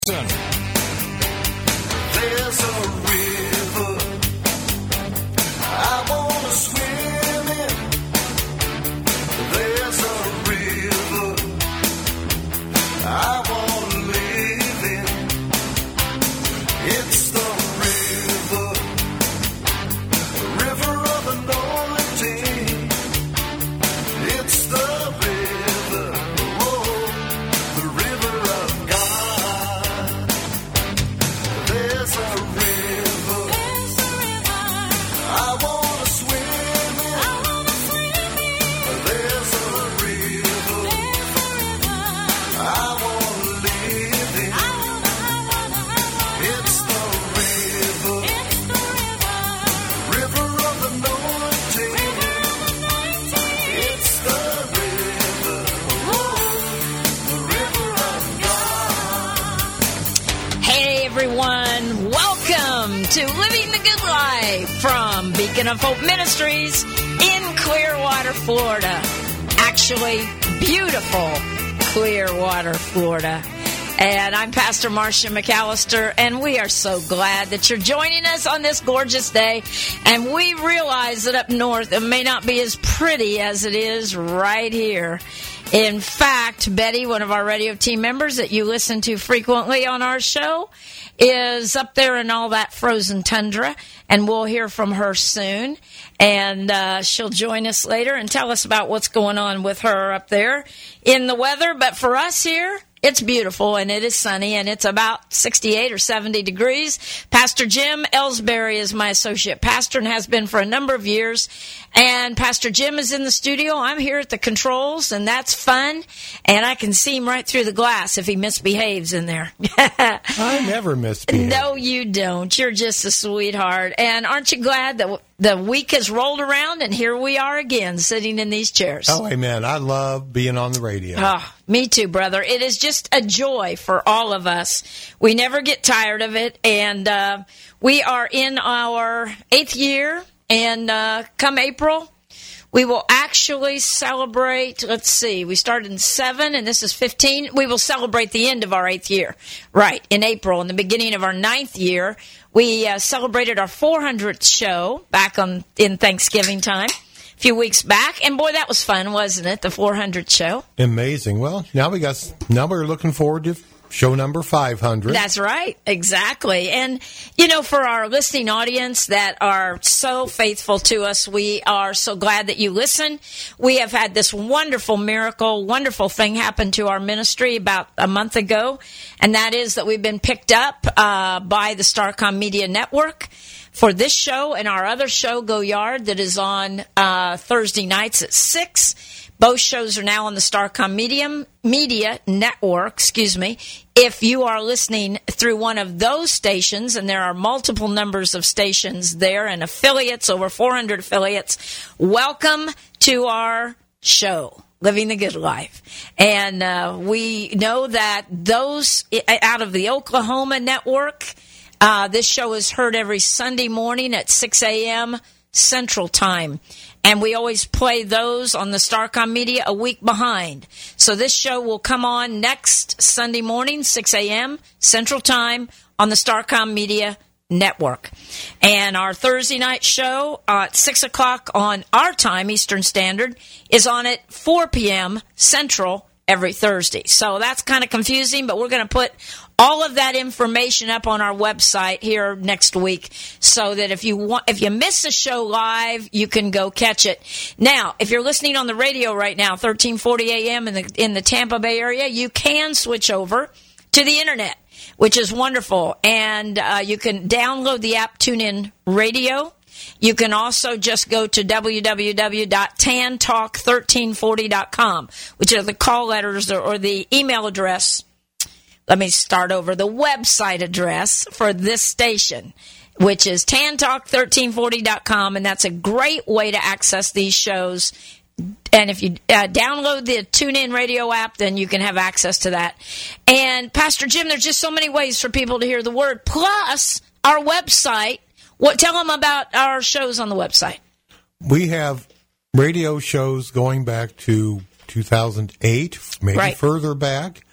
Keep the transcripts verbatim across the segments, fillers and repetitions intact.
There's a river I want to swim in. There's a river I want to live in. It's the river, the river of anointing. It's the river, oh, the river of God. There's a river, I want to swim in. There's a river, I want to live in. It's the river, river of anointing. It's the river, oh, the river of God. Hey everyone, welcome to Living the Good Life from Beacon of Hope Ministries in Clearwater, Florida. Actually, beautiful Clearwater, Florida. And I'm Pastor Marcia McAllister, and we are so glad that you're joining us on this gorgeous day. And we realize that up north it may not be as pretty as it is right here. In fact, Betty, one of our radio team members that you listen to frequently on our show, is up there in all that frozen tundra, and we'll hear from her soon. And uh, she'll join us later and tell us about what's going on with her up there in the weather. But for us here, it's beautiful, and it is sunny, and it's about sixty-eight or seventy degrees. Pastor Jim Ellsbury is my associate pastor and has been for a number of years. And Pastor Jim is in the studio. I'm here at the controls, and that's fun. And I can see him right through the glass if he misbehaves in there. I never misbehave. No, you don't. You're just a sweetheart. And aren't you glad that the week has rolled around, and here we are again, sitting in these chairs? Oh, amen. I love being on the radio. Oh, me too, brother. It is just a joy for all of us. We never get tired of it, and uh, we are in our eighth year, and uh, come April, we will actually celebrate, let's see, we started in seven, and this is fifteen. We will celebrate the end of our eighth year, right, in April, in the beginning of our ninth year. We uh, celebrated our four hundredth show back on in Thanksgiving time. Few weeks back, and boy, that was fun, wasn't it? The four hundredth show. Amazing. Well, now we got. Now we're looking forward to show number five hundred. That's right, exactly. And you know, for our listening audience that are so faithful to us, we are so glad that you listen. We have had this wonderful miracle, wonderful thing happen to our ministry about a month ago, and that is that we've been picked up uh, by the Starcom Media Network for this show and our other show, Go Yard, that is on uh, Thursday nights at six. Both shows are now on the Starcom Medium, Media Network, excuse me. If you are listening through one of those stations, and there are multiple numbers of stations there and affiliates, over four hundred affiliates, welcome to our show, Living the Good Life. And uh, we know that those out of the Oklahoma network, Uh, this show is heard every Sunday morning at six a.m. Central Time. And we always play those on the Starcom Media a week behind. So this show will come on next Sunday morning, six a.m. Central Time on the Starcom Media Network. And our Thursday night show uh, at six o'clock on our time, Eastern Standard, is on at four p.m. Central every Thursday. So that's kind of confusing, but we're going to put all of that information up on our website here next week, so that if you want, if you miss a show live, you can go catch it. Now, if you're listening on the radio right now, thirteen forty a.m. in the in the Tampa Bay area, you can switch over to the internet, which is wonderful, and uh, you can download the app TuneIn Radio. You can also just go to w w w dot tan talk thirteen forty dot com, which are the call letters or, or the email address. Let me start over. The website address for this station, which is tan talk thirteen forty dot com, and that's a great way to access these shows. And if you uh, download the TuneIn Radio app, then you can have access to that. And Pastor Jim, there's just so many ways for people to hear the word. Plus, our website. What? Tell them about our shows on the website. We have radio shows going back to two thousand eight, maybe right. further back.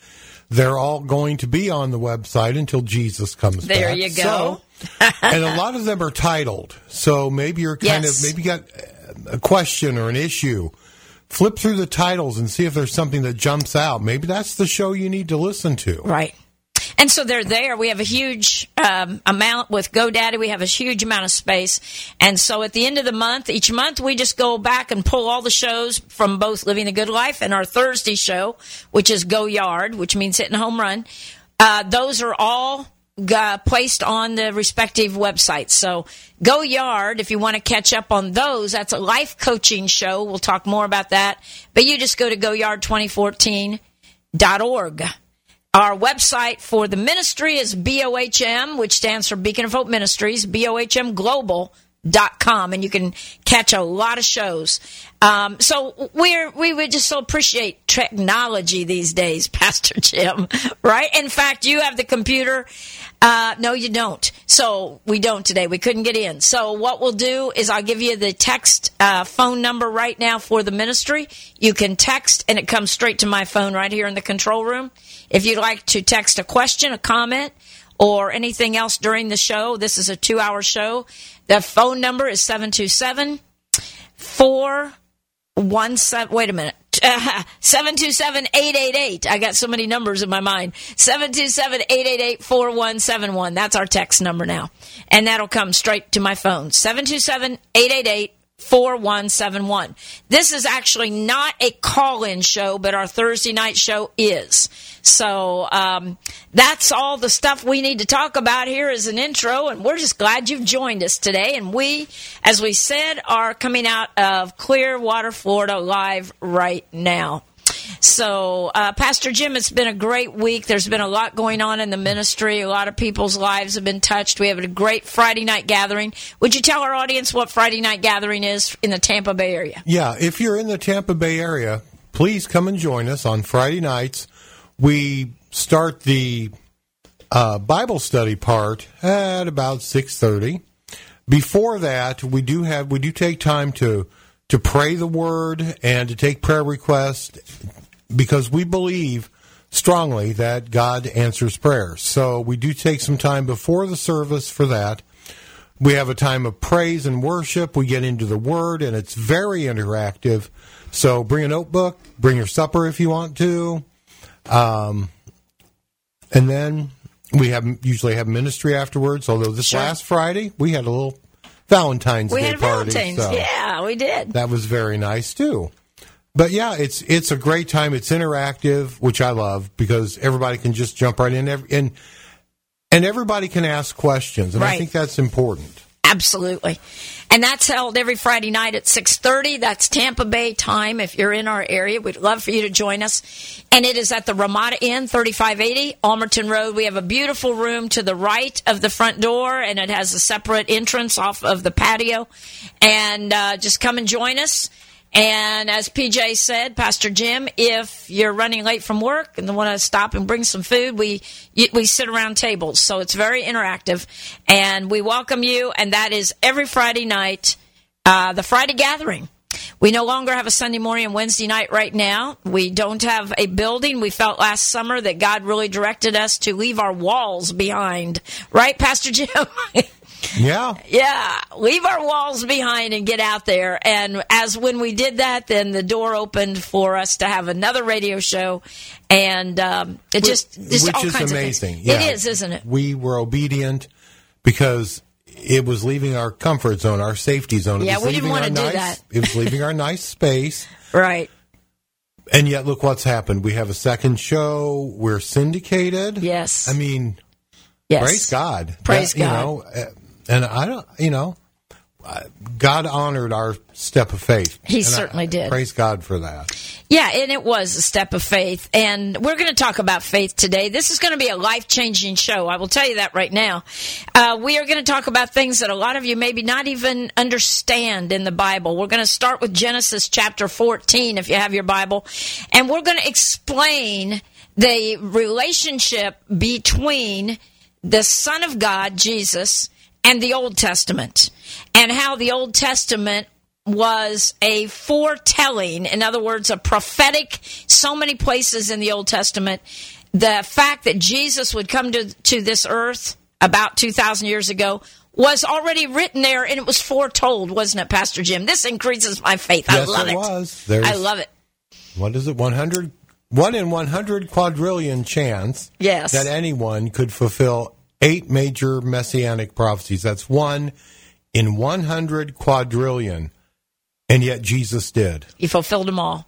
they're all going to be on the website until Jesus comes back. There you go. So, and a lot of them are titled. So maybe you're kind Yes. of, maybe you got a question or an issue. Flip through the titles and see if there's something that jumps out. Maybe that's the show you need to listen to. Right. And so they're there. We have a huge um, amount with GoDaddy. We have a huge amount of space. And so at the end of the month, each month, we just go back and pull all the shows from both Living the Good Life and our Thursday show, which is Go Yard, which means hitting a home run. Uh, those are all uh, placed on the respective websites. So Go Yard, if you want to catch up on those, that's a life coaching show. We'll talk more about that. But you just go to go yard twenty fourteen dot org. Our website for the ministry is B O H M, which stands for Beacon of Hope Ministries, B O H M global dot com, and you can catch a lot of shows. Um, so we're, we would just so appreciate technology these days, Pastor Jim, right? In fact, you have the computer. Uh, no, you don't. So we don't today. We couldn't get in. So what we'll do is I'll give you the text uh, phone number right now for the ministry. You can text, and it comes straight to my phone right here in the control room. If you'd like to text a question, a comment, or anything else during the show, this is a two-hour show. The phone number is seven two seven, four one seven, wait a minute, uh, seven two seven, eight eight eight. I got so many numbers in my mind. seven two seven, eight eight eight, four one seven one. That's our text number now. And that'll come straight to my phone. seven two seven, eight eight eight, four one seven one. This is actually not a call-in show, but our Thursday night show is. So um, that's all the stuff we need to talk about here as an intro, and we're just glad you've joined us today. And we, as we said, are coming out of Clearwater, Florida, live right now. So, uh, Pastor Jim, it's been a great week. There's been a lot going on in the ministry. A lot of people's lives have been touched. We have a great Friday night gathering. Would you tell our audience what Friday night gathering is in the Tampa Bay area? Yeah, if you're in the Tampa Bay area, please come and join us on Friday nights. We start the uh, Bible study part at about six thirty. Before that, we do have we do take time to to pray the Word and to take prayer requests, because we believe strongly that God answers prayers. So we do take some time before the service for that. We have a time of praise and worship. We get into the Word, and it's very interactive. So bring a notebook, bring your supper if you want to. Um, and then we have usually have ministry afterwards, although this Sure. last Friday we had a little Valentine's We Day had party. Valentine's. so Yeah, we did. That was very nice, too. But, yeah, it's it's a great time. It's interactive, which I love, because everybody can just jump right in. And, and everybody can ask questions, and Right. I think that's important. Absolutely. And that's held every Friday night at six thirty. That's Tampa Bay time. If you're in our area, we'd love for you to join us. And it is at the Ramada Inn, thirty-five eighty Almerton Road. We have a beautiful room to the right of the front door, and it has a separate entrance off of the patio. And uh, just come and join us. And as P J said, Pastor Jim, if you're running late from work and want to stop and bring some food, we we sit around tables. So it's very interactive. And we welcome you. And that is every Friday night, uh, the Friday gathering. We no longer have a Sunday morning and Wednesday night right now. We don't have a building. We felt last summer that God really directed us to leave our walls behind. Right, Pastor Jim? Yeah. Yeah, leave our walls behind and get out there. And as when we did that, then the door opened for us to have another radio show. And um, it just, just Which all is kinds amazing. of things. Yeah. It is, isn't it? We were obedient because it was leaving our comfort zone, our safety zone. It Yeah, was we didn't leaving want our to do nice, that. It was leaving our nice space. Right. And yet, look what's happened. We have a second show. We're syndicated. Yes. I mean, Yes. praise God. Praise That, you God. know, uh, and I don't, you know, uh, God honored our step of faith. He And certainly I, did. Praise God for that. Yeah, and it was a step of faith. And we're going to talk about faith today. This is going to be a life-changing show. I will tell you that right now. Uh, we are going to talk about things that a lot of you maybe not even understand in the Bible. We're going to start with Genesis chapter fourteen, if you have your Bible. And we're going to explain the relationship between the Son of God, Jesus, and the Old Testament, and how the Old Testament was a foretelling, in other words, a prophetic, so many places in the Old Testament the fact that Jesus would come to, to this earth about two thousand years ago was already written there, and it was foretold, wasn't it, Pastor Jim? This increases my faith. Yes, I love it it. was. There's, I love it. What is it? one hundred, one in one hundred quadrillion chance Yes. that anyone could fulfill eight major messianic prophecies. That's one in one hundred quadrillion. And yet Jesus did. He fulfilled them all.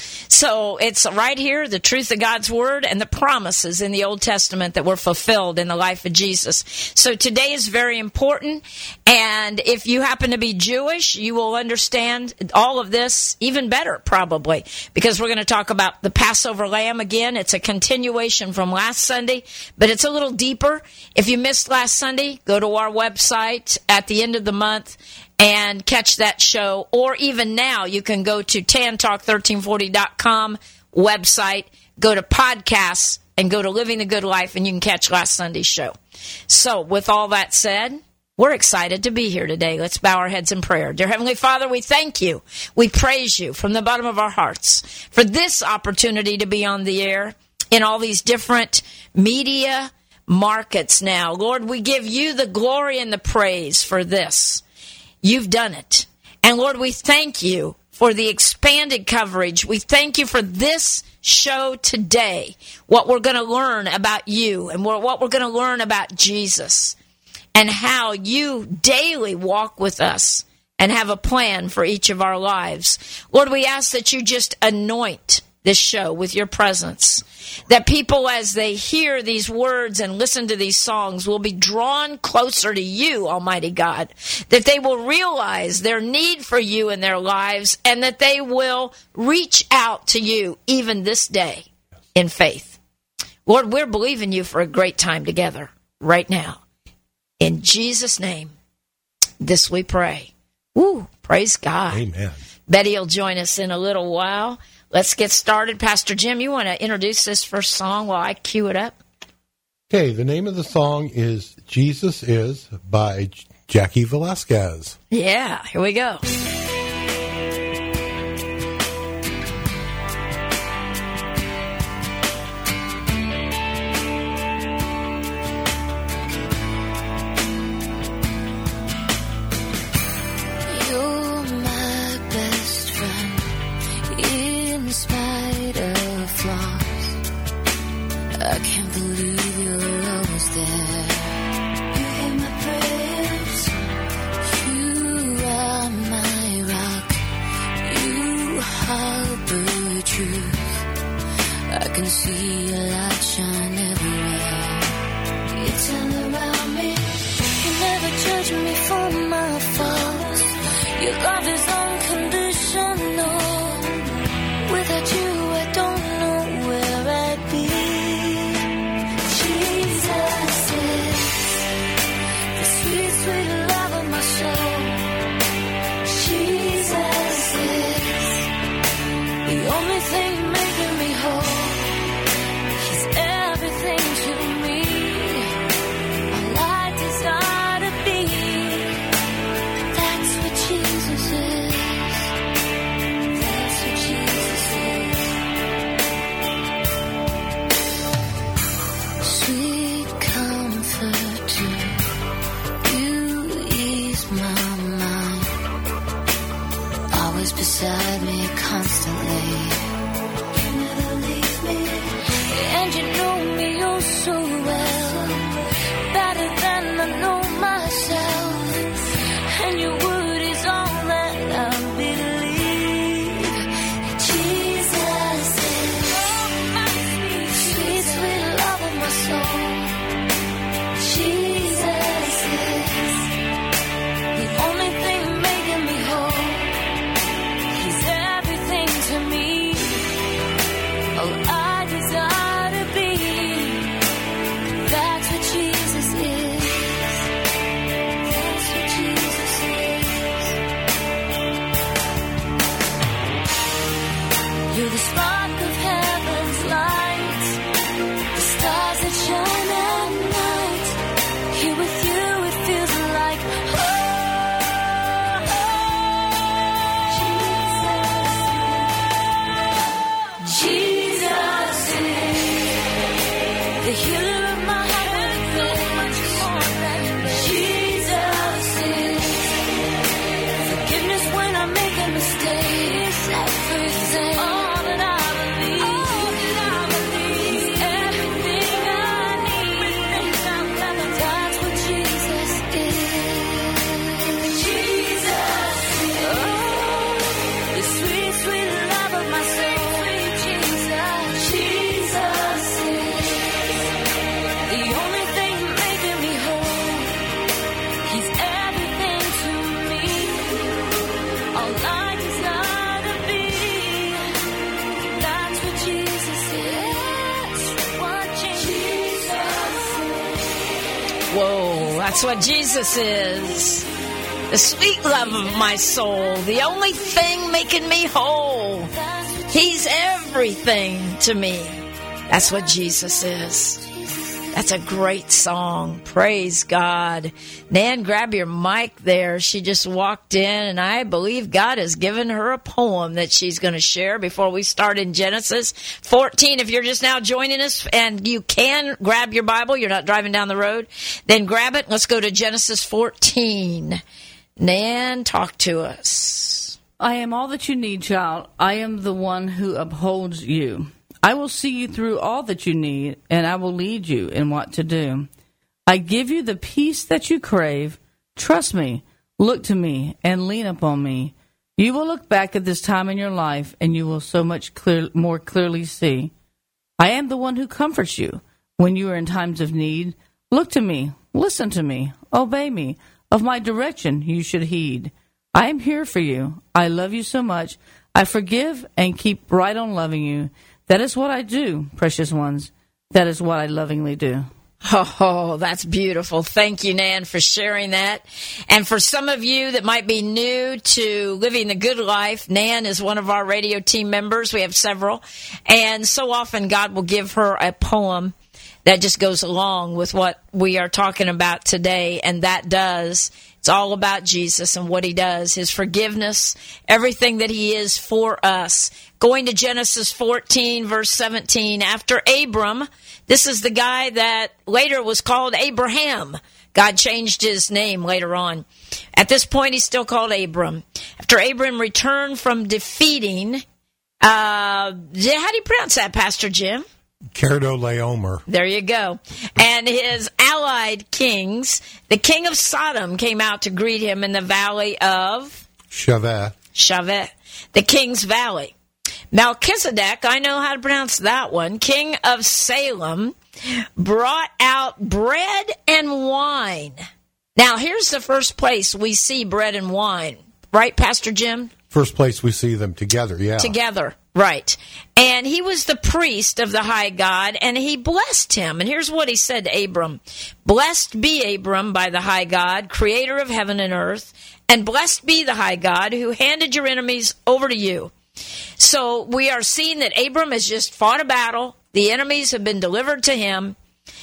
So it's right here, the truth of God's word and the promises in the Old Testament that were fulfilled in the life of Jesus. So today is very important. And if you happen to be Jewish, you will understand all of this even better, probably, because we're going to talk about the Passover lamb again. It's a continuation from last Sunday, but it's a little deeper. If you missed last Sunday, go to our website at the end of the month and catch that show. Or even now, you can go to tan talk thirteen forty dot com website, go to podcasts, and go to Living the Good Life, and you can catch last Sunday's show. So, with all that said, we're excited to be here today. Let's bow our heads in prayer. Dear Heavenly Father, we thank you. We praise you from the bottom of our hearts for this opportunity to be on the air in all these different media markets now. Lord, we give you the glory and the praise for this. You've done it. And Lord, we thank you for the expanded coverage. We thank you for this show today, what we're going to learn about you and what we're going to learn about Jesus and how you daily walk with us and have a plan for each of our lives. Lord, we ask that you just anoint this show with your presence, that people, as they hear these words and listen to these songs, will be drawn closer to you, Almighty God, that they will realize their need for you in their lives, and that they will reach out to you even this day in faith. Lord, we're believing you for a great time together right now. In Jesus' name, this we pray. Woo, praise God. Amen. Betty will join us in a little while. Let's get started. Pastor Jim, you want to introduce this first song while I cue it up? Okay, the name of the song is Jesus Is by Jackie Velasquez. Yeah, here we go. You're my best friend, in spite of flaws. I can't believe you're always there. You hear my prayers. You are my rock. You harbor truth. I can see your light shine everywhere. You turn around me. You never judge me for my faults. Your love is unconditional. Without you, I don't know where I'd be. Jesus is the sweet, sweet love of my soul. Jesus is the only thing making me whole. He's everything to me. All I desire to be. That's what Jesus is. That's what Jesus is. Sweet comforter, you ease my mind. Always beside me, constantly. You never leave me, and you know me oh so well, better than I know myself. And your word is all that I believe. Jesus is sweet, sweet love of my soul. Jesus is the only thing making me whole. He's Whoa, that's what Jesus is. The sweet love of my soul, the only thing making me whole. He's everything to me. That's what Jesus is. That's a great song. Praise God. Nan, grab your mic there. She just walked in, and I believe God has given her a poem that she's going to share before we start in Genesis fourteen. If you're just now joining us and you can grab your Bible, you're not driving down the road, then grab it. Let's go to Genesis fourteen. Nan, talk to us. I am all that you need, child. I am the one who upholds you. I will see you through all that you need, and I will lead you in what to do. I give you the peace that you crave. Trust me, look to me, and lean upon me. You will look back at this time in your life, and you will so much clear, more clearly see. I am the one who comforts you when you are in times of need. Look to me, listen to me, obey me. Of my direction you should heed. I am here for you. I love you so much. I forgive and keep right on loving you. That is what I do, precious ones. That is what I lovingly do. Oh, that's beautiful. Thank you, Nan, for sharing that. And for some of you that might be new to Living the Good Life, Nan is one of our radio team members. We have several. And so often God will give her a poem that just goes along with what we are talking about today, and that does. It's all about Jesus and what he does, his forgiveness, everything that he is for us. Going to Genesis fourteen, verse seventeen, after Abram, this is the guy that later was called Abraham. God changed his name later on. At this point, he's still called Abram. After Abram returned from defeating, uh, how do you pronounce that, Pastor Jim? Chedorlaomer. There you go. And his allied kings, the king of Sodom came out to greet him in the valley of Shaveh. Shaveh, the king's valley. Melchizedek, I know how to pronounce that one, king of Salem, brought out bread and wine. Now, here's the first place we see bread and wine. Right, Pastor Jim? First place we see them together, yeah. Together, right. And he was the priest of the high God, and he blessed him. And here's what he said to Abram. Blessed be Abram by the high God, creator of heaven and earth, and blessed be the high God who handed your enemies over to you. So we are seeing that Abram has just fought a battle. The enemies have been delivered to him,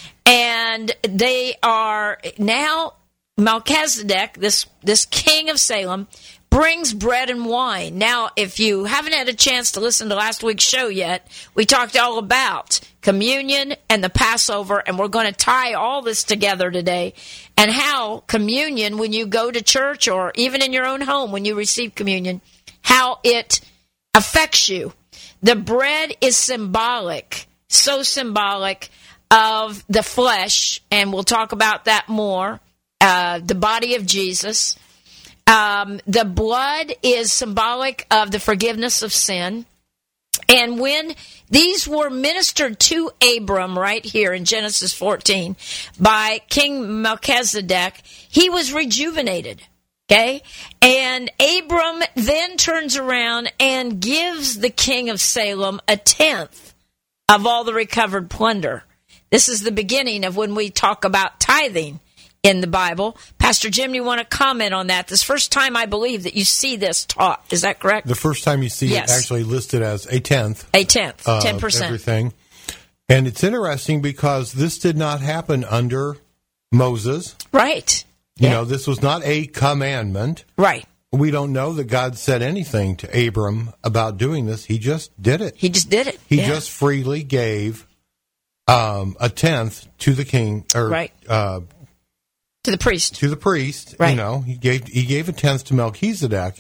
and they are now, Melchizedek, this, this king of Salem, brings bread and wine. Now, if you haven't had a chance to listen to last week's show yet, we talked all about communion and the Passover, and we're going to tie all this together today, and how communion, when you go to church or even in your own home when you receive communion, how it affects you. The bread is symbolic, so symbolic of the flesh, and we'll talk about that more, uh, the body of Jesus. Um, the blood is symbolic of the forgiveness of sin. And when these were ministered to Abram right here in Genesis fourteen by King Melchizedek, he was rejuvenated. Okay? And Abram then turns around and gives the king of Salem a tenth of all the recovered plunder. This is the beginning of when we talk about tithing in the Bible. Pastor Jim, you want to comment on that? This is the first time, I believe, that you see this taught. Is that correct? The first time you see Yes. it actually listed as a tenth. A tenth, of ten percent. Everything. And it's interesting because this did not happen under Moses. Right. You Yeah. know, this was not a commandment. Right. We don't know that God said anything to Abram about doing this. He just did it. He just did it. He Yeah. just freely gave um, a tenth to the king, or Right. uh, To the priest. to the priest. Right. You know, he gave he gave a tenth to Melchizedek,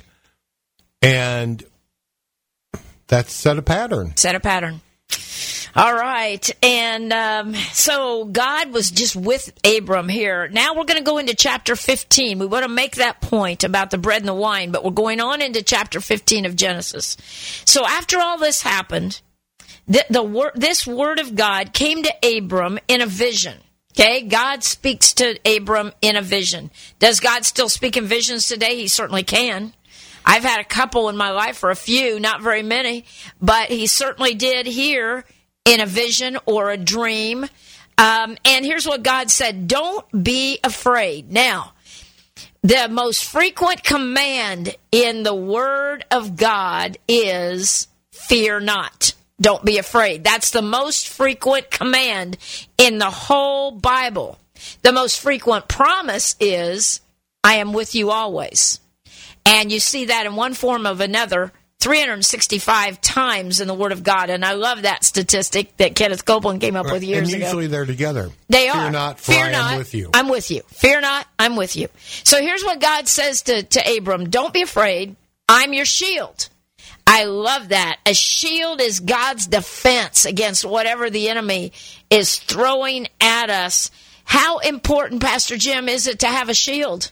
and that set a pattern. Set a pattern. All right. And um, so God was just with Abram here. Now we're going to go into chapter fifteen. We want to make that point about the bread and the wine, but we're going on into chapter fifteen of Genesis. So after all this happened, the, the wor- this word of God came to Abram in a vision. Okay, God speaks to Abram in a vision. Does God still speak in visions today? He certainly can. I've had a couple in my life, or a few, not very many, but he certainly did here in a vision or a dream. Um, and here's what God said, don't be afraid. Now, the most frequent command in the Word of God is fear not. Don't be afraid. That's the most frequent command in the whole Bible. The most frequent promise is, I am with you always. And you see that in one form or another three hundred sixty-five times in the Word of God. And I love that statistic that Kenneth Copeland came up Right. with years and ago. usually they're together. They Fear are. not, for Fear I not, am with you. I'm with you. Fear not, I'm with you. So here's what God says to, to Abram. Don't be afraid. I'm your shield. I love that. A shield is God's defense against whatever the enemy is throwing at us. How important, Pastor Jim, is it to have a shield?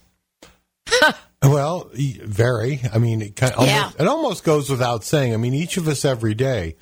Well, very. I mean, it, kind of, Yeah. almost, it almost goes without saying. I mean, each of us every day,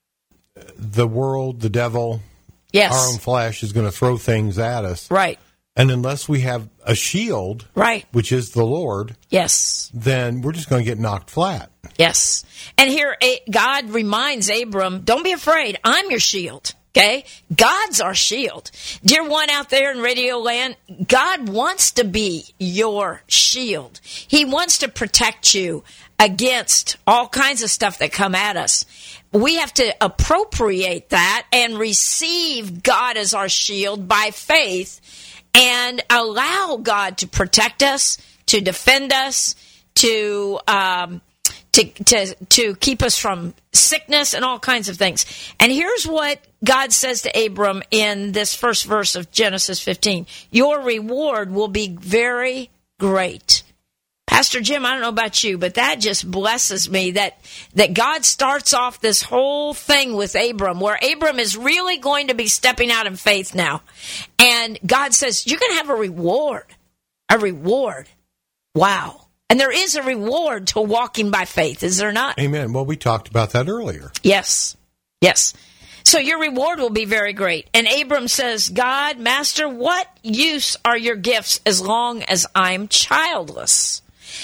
the world, the devil, Yes. our own flesh is going to throw things at us. Right. And unless we have a shield, Right. which is the Lord, Yes. then we're just going to get knocked flat. Yes. And here A- God reminds Abram, don't be afraid. I'm your shield. Okay? God's our shield. Dear one out there in Radio Land, God wants to be your shield. He wants to protect you against all kinds of stuff that come at us. We have to appropriate that and receive God as our shield by faith and allow God to protect us, to defend us, to um, to to to keep us from sickness and all kinds of things. And here's what God says to Abram in this first verse of Genesis fifteen. Your reward will be very great. Pastor Jim, I don't know about you, but that just blesses me that, that God starts off this whole thing with Abram, where Abram is really going to be stepping out in faith now. And God says, you're going to have a reward. A reward. Wow. And there is a reward to walking by faith, is there not? Amen. Well, we talked about that earlier. Yes. Yes. So your reward will be very great. And Abram says, God, Master, what use are your gifts as long as I'm childless?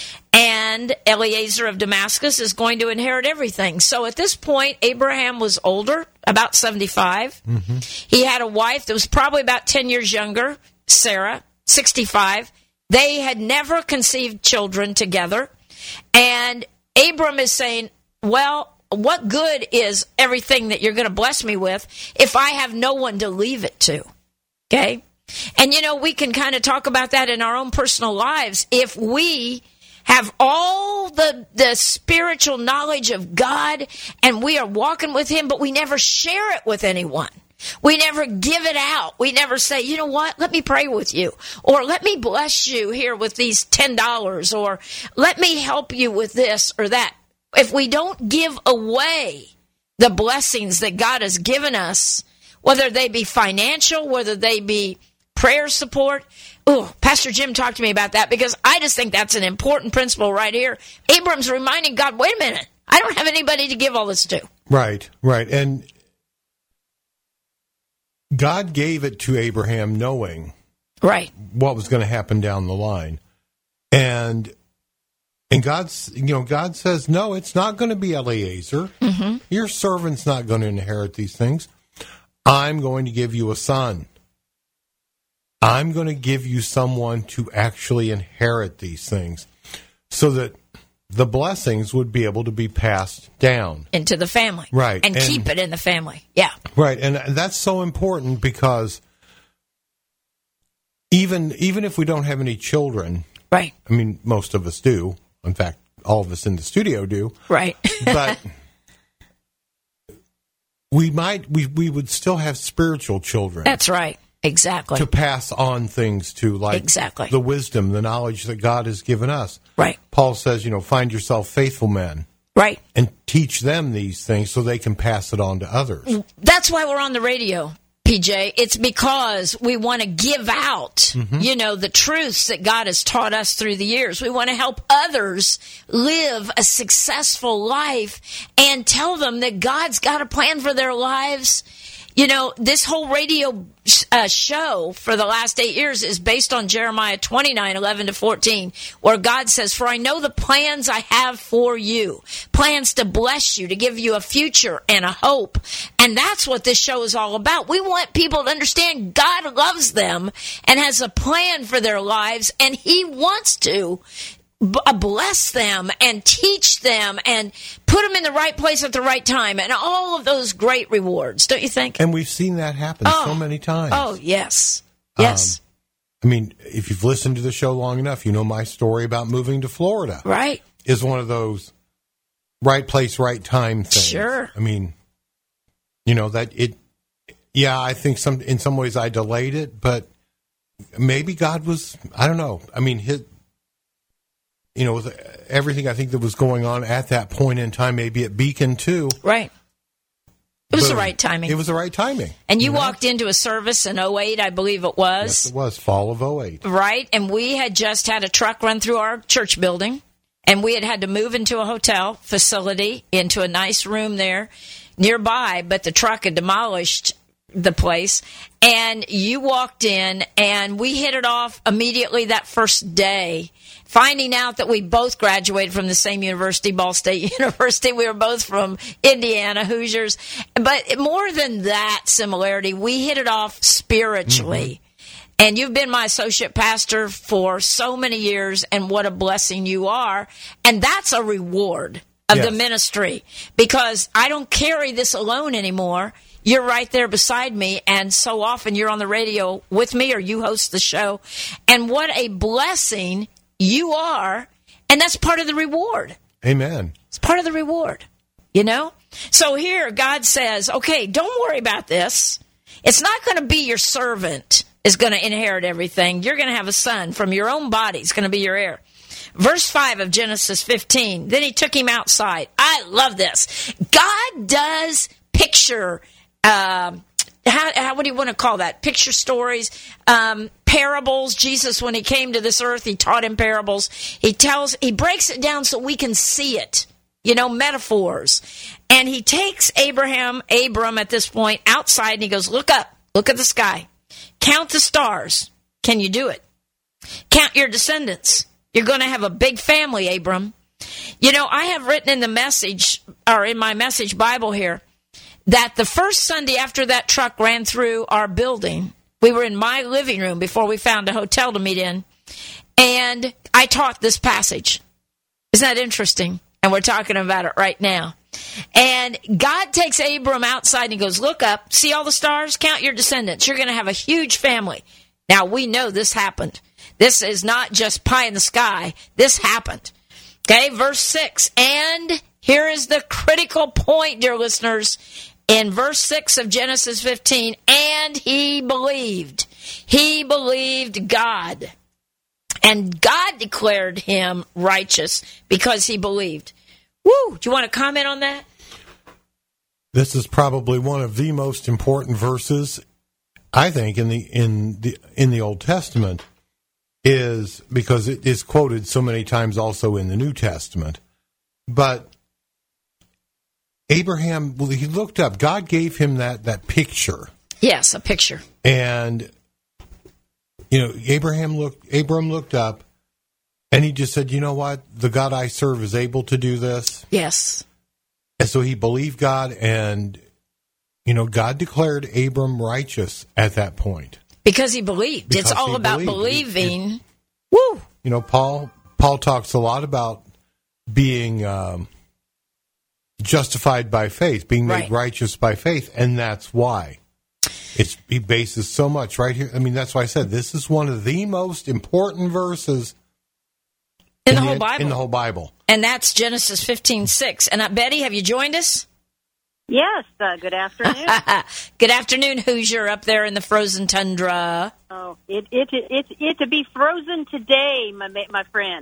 And Eliezer of Damascus is going to inherit everything. So at this point, Abraham was older, about seventy-five. Mm-hmm. He had a wife that was probably about ten years younger, Sarah, sixty-five. They had never conceived children together. And Abram is saying, well, what good is everything that you're going to bless me with if I have no one to leave it to? Okay? And, you know, we can kind of talk about that in our own personal lives. If we have all the the spiritual knowledge of God and we are walking with Him, but we never share it with anyone. We never give it out. We never say, you know what, let me pray with you. Or let me bless you here with these ten dollars. Or let me help you with this or that. If we don't give away the blessings that God has given us, whether they be financial, whether they be prayer support. Oh, Pastor Jim talked to me about that because I just think that's an important principle right here. Abram's reminding God, wait a minute, I don't have anybody to give all this to. Right, right. And God gave it to Abraham knowing Right. what was going to happen down the line. And and God's, you know, God says, no, it's not going to be Eliezer. Mm-hmm. Your servant's not going to inherit these things. I'm going to give you a son. I'm going to give you someone to actually inherit these things so that the blessings would be able to be passed down. Into the family. Right. And, And- keep it in the family. Yeah. Right, and that's so important because even even if we don't have any children, Right. I mean, most of us do. In fact, all of us in the studio do. Right. But we might we, we would still have spiritual children. That's right. Exactly. To pass on things to, like Exactly. the wisdom, the knowledge that God has given us. Right. Paul says, you know, find yourself faithful men Right. and teach them these things so they can pass it on to others. That's why we're on the radio, P J. It's because we want to give out, Mm-hmm. you know, the truths that God has taught us through the years. We want to help others live a successful life and tell them that God's got a plan for their lives. You know, this whole radio uh, show for the last eight years is based on Jeremiah twenty-nine, eleven to fourteen, where God says, for I know the plans I have for you, plans to bless you, to give you a future and a hope. And that's what this show is all about. We want people to understand God loves them and has a plan for their lives, and he wants to b- bless them and teach them and put them in the right place at the right time, and all of those great rewards, don't you think? And we've seen that happen Oh. so many times. Oh, yes. Yes. I mean, if you've listened to the show long enough, you know my story about moving to Florida Right. is one of those right place, right time things. Sure. I mean, you know, that it, yeah, I think some in some ways I delayed it, but maybe God was, I don't know. I mean, his, you know, with everything I think that was going on at that point in time, maybe at Beacon too. Right. It was boom. the right timing. It was the right timing. And you know? walked into a service in oh eight, I believe it was. Yes, it was fall of oh eight. Right. And we had just had a truck run through our church building, and we had had to move into a hotel facility, into a nice room there nearby, but the truck had demolished the place. And you walked in, and we hit it off immediately that first day, finding out that we both graduated from the same university, Ball State University. We were both from Indiana, Hoosiers. But more than that similarity, we hit it off spiritually. Mm-hmm. And you've been my associate pastor for so many years, and what a blessing you are. And that's a reward of Yes. the ministry, because I don't carry this alone anymore. You're right there beside me, and so often you're on the radio with me, or you host the show. And what a blessing you are, and that's part of the reward. Amen. It's part of the reward, you know? So here, God says, okay, don't worry about this. It's not going to be your servant is going to inherit everything. You're going to have a son from your own body. It's going to be your heir. Verse five of Genesis fifteen, then he took him outside. I love this. God does picture, um, how, how what do you want to call that? Picture stories, um, parables. Jesus, when he came to this earth, he taught in parables. He tells, he breaks it down so we can see it. You know, metaphors. And he takes Abraham, Abram at this point, outside, and he goes, look up, look at the sky. Count the stars. Can you do it? Count your descendants. You're going to have a big family, Abram. You know, I have written in the message, or in my message Bible here, that the first Sunday after that truck ran through our building, we were in my living room before we found a hotel to meet in, and I taught this passage. Isn't that interesting? And we're talking about it right now. And God takes Abram outside and he goes, look up, see all the stars? Count your descendants. You're going to have a huge family. Now, we know this happened. This is not just pie in the sky. This happened. Okay, verse six. And here is the critical point, dear listeners. In verse six of Genesis fifteen, and he believed. He believed God. And God declared him righteous because he believed. Woo! Do you want to comment on that? This is probably one of the most important verses, I think, in the in the in the Old Testament, is because it is quoted so many times also in the New Testament. But Abraham, well, he looked up. God gave him that that picture. Yes, a picture. And you know, Abraham looked Abram looked up, and he just said, you know what? The God I serve is able to do this. Yes. And so he believed God, and, you know, God declared Abram righteous at that point. Because he believed. Because it's all he about believed. believing. It- it- Woo! You know, Paul Paul talks a lot about being um, justified by faith, being made Right. righteous by faith, and that's why. It's, he bases so much right here. I mean, that's why I said this is one of the most important verses In the whole Bible. In the whole Bible. And that's Genesis fifteen six. And uh, Betty, have you joined us? Yes, uh, good afternoon. Good afternoon, Hoosier, up there in the frozen tundra. oh, it it it it to be frozen today, my ma- my friend.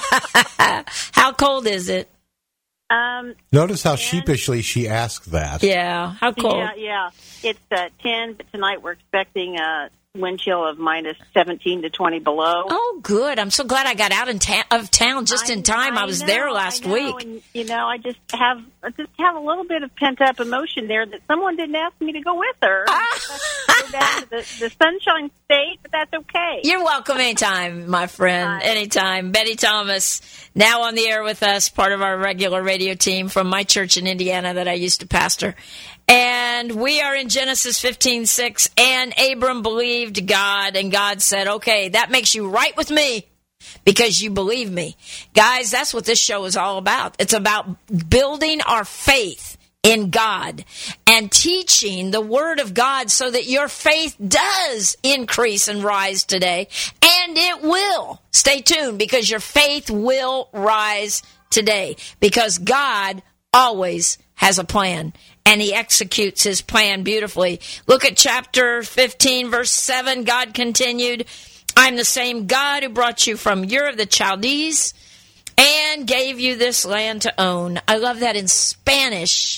How cold is it? Um, Notice how sheepishly she asked that. Yeah, how cold? yeah, yeah, it's uh, ten, but tonight we're expecting uh, wind chill of minus seventeen to twenty below. Oh, good. I'm so glad I got out in ta- of town just in time. I, was know, there last I know, week. And, you know, I just have I just have a little bit of pent up emotion there that someone didn't ask me to go with her. Ah. Go down to the, the Sunshine State, but that's okay. You're welcome anytime, my friend. Hi. Anytime. Betty Thomas, now on the air with us, part of our regular radio team from my church in Indiana that I used to pastor. And we are in Genesis fifteen six, and Abram believed God, and God said, okay, that makes you right with me because you believe me. Guys, that's what this show is all about. It's about building our faith in God and teaching the Word of God so that your faith does increase and rise today, and it will. Stay tuned, because your faith will rise today, because God always has a plan, and he executes his plan beautifully. Look at chapter fifteen, verse seven. God continued, I'm the same God who brought you from Ur of the Chaldees and gave you this land to own. I love that in Spanish.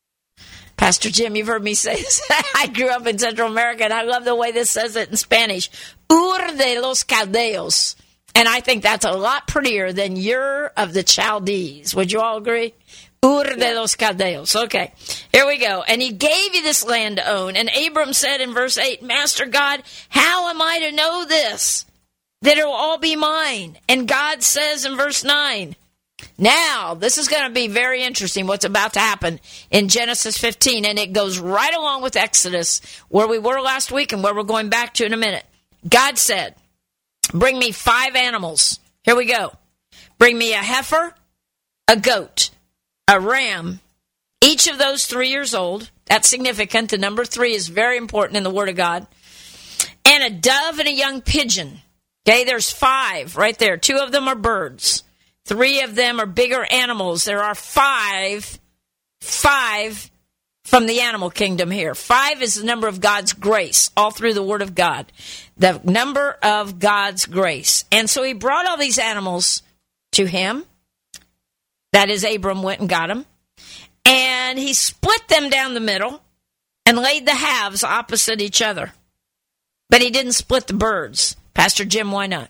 Pastor Jim, you've heard me say this. I grew up in Central America, and I love the way this says it in Spanish. Ur de los Chaldeos. And I think that's a lot prettier than Ur of the Chaldees. Would you all agree? Ur de los Chaldeos. Okay, here we go. And he gave you this land to own. And Abram said in verse eight, Master God, how am I to know this, that it will all be mine? And God says in verse nine, now, this is going to be very interesting, what's about to happen in Genesis fifteen, and it goes right along with Exodus, where we were last week and where we're going back to in a minute. God said, bring me five animals. Here we go. Bring me a heifer, a goat, a ram, each of those three years old. That's significant. The number three is very important in the Word of God. And a dove and a young pigeon. Okay, there's five right there. Two of them are birds. Three of them are bigger animals. There are five, five from the animal kingdom here. Five is the number of God's grace, all through the Word of God. The number of God's grace. And so he brought all these animals to him. That is, Abram went and got them. And he split them down the middle and laid the halves opposite each other. But he didn't split the birds. Pastor Jim, why not?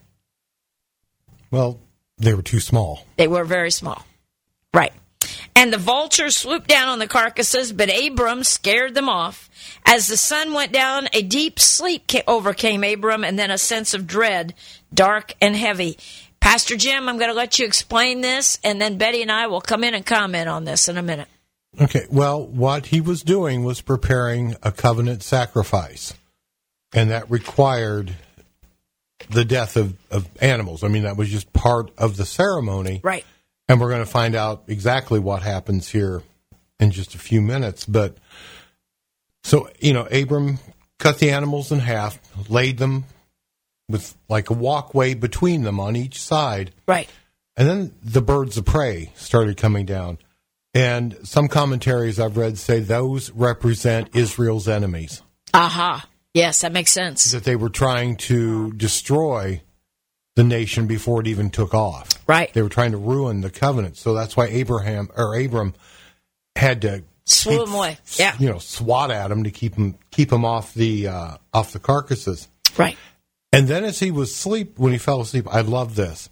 Well, they were too small. They were very small. Right. And the vultures swooped down on the carcasses, but Abram scared them off. As the sun went down, a deep sleep overcame Abram, and then a sense of dread, dark and heavy. Pastor Jim, I'm going to let you explain this, and then Betty and I will come in and comment on this in a minute. Okay, well, what he was doing was preparing a covenant sacrifice, and that required the death of, of animals. I mean, that was just part of the ceremony. Right. And we're going to find out exactly what happens here in just a few minutes. But, so, you know, Abram cut the animals in half, laid them with like a walkway between them on each side. Right. And then the birds of prey started coming down. And some commentaries I've read say those represent Israel's enemies. Aha. Yes, that makes sense. That they were trying to destroy the nation before it even took off. Right. They were trying to ruin the covenant. So that's why Abraham or Abram had to Swoop keep, them away. Yeah. You know, swat at them to keep them keep them off the uh, off the carcasses. Right. And then as he was asleep, when he fell asleep, I love this.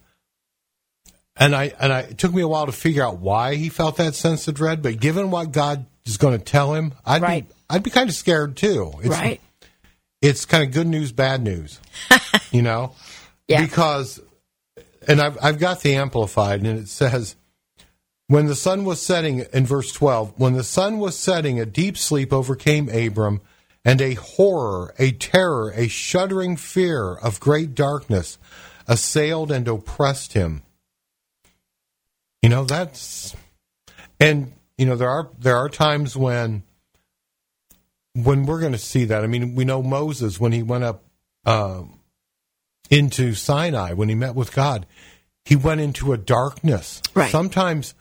And I and I it took me a while to figure out why he felt that sense of dread. But given what God is going to tell him, I'd right. be I'd be kind of scared too. It's, right. It's kind of good news, bad news. You know, yeah. Because, and I've I've got the Amplified, and it says, when the sun was setting in verse twelve, when the sun was setting, a deep sleep overcame Abram, and a horror, a terror, a shuddering fear of great darkness assailed and oppressed him. You know, that's, and, you know, there are there are times when, when we're going to see that. I mean, we know Moses, when he went up uh, into Sinai, when he met with God, he went into a darkness. Right. Sometimes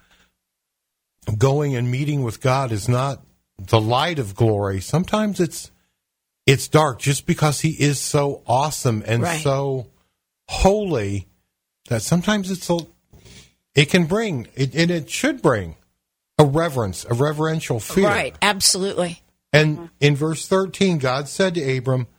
going and meeting with God is not the light of glory. Sometimes it's it's dark just because he is so awesome and right. so holy that sometimes it's a, it can bring, it, and it should bring a reverence, a reverential fear. Right, absolutely. And in verse thirteen, God said to Abram,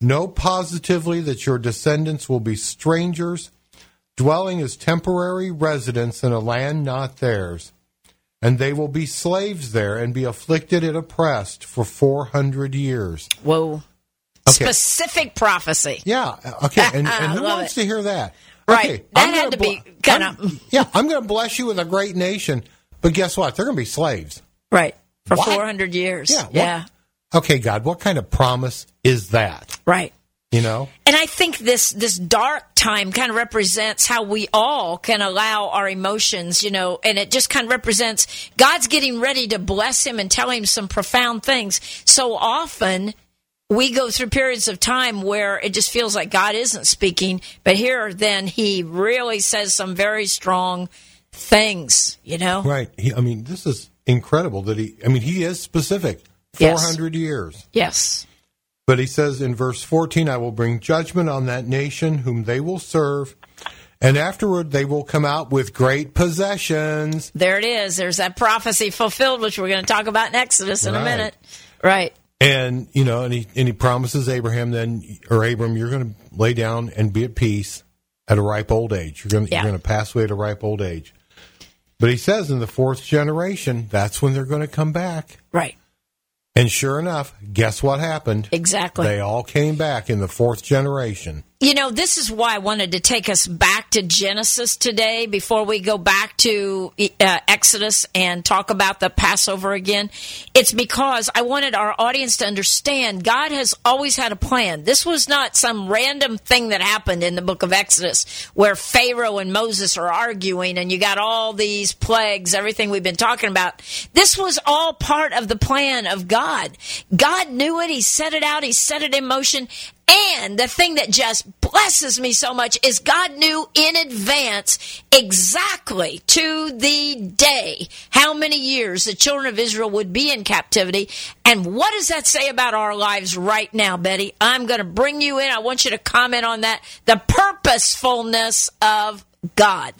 Know positively that your descendants will be strangers, dwelling as temporary residents in a land not theirs. And they will be slaves there and be afflicted and oppressed for four hundred years. Whoa. Okay. Specific prophecy. Yeah. Okay. And, and who Love wants it. to hear that? Right. Okay, That I'm had gonna to be bl- kind I'm- of- Yeah, I'm going to bless you with a great nation. But guess what? They're going to be slaves. Right. For What? four hundred years. Yeah. what- Yeah. Okay, God, what kind of promise is that? Right. You know? And I think this this dark time kind of represents how we all can allow our emotions, you know, and it just kind of represents God's getting ready to bless him and tell him some profound things. So often we go through periods of time where it just feels like God isn't speaking, but here then he really says some very strong things, you know? Right. He, I mean, this is incredible that he, I mean, he is specific. Yes. four hundred years. Yes. But he says in verse fourteen, I will bring judgment on that nation whom they will serve, and afterward they will come out with great possessions. There it is. There's that prophecy fulfilled, which we're going to talk about in Exodus in a Right. minute. Right. And, you know, and he, and he promises Abraham then, or Abram, you're going to lay down and be at peace at a ripe old age. You're going to, Yeah. you're going to pass away at a ripe old age. But he says in the fourth generation, that's when they're going to come back. Right. And sure enough, guess what happened? Exactly. They all came back in the fourth generation. You know, this is why I wanted to take us back to Genesis today before we go back to uh, Exodus and talk about the Passover again. It's because I wanted our audience to understand God has always had a plan. This was not some random thing that happened in the book of Exodus where Pharaoh and Moses are arguing and you got all these plagues, everything we've been talking about. This was all part of the plan of God. God knew it. He set it out. He set it in motion. And the thing that just blesses me so much is God knew in advance exactly to the day how many years the children of Israel would be in captivity. And what does that say about our lives right now, Betty? I'm going to bring you in. I want you to comment on that. The purposefulness of God.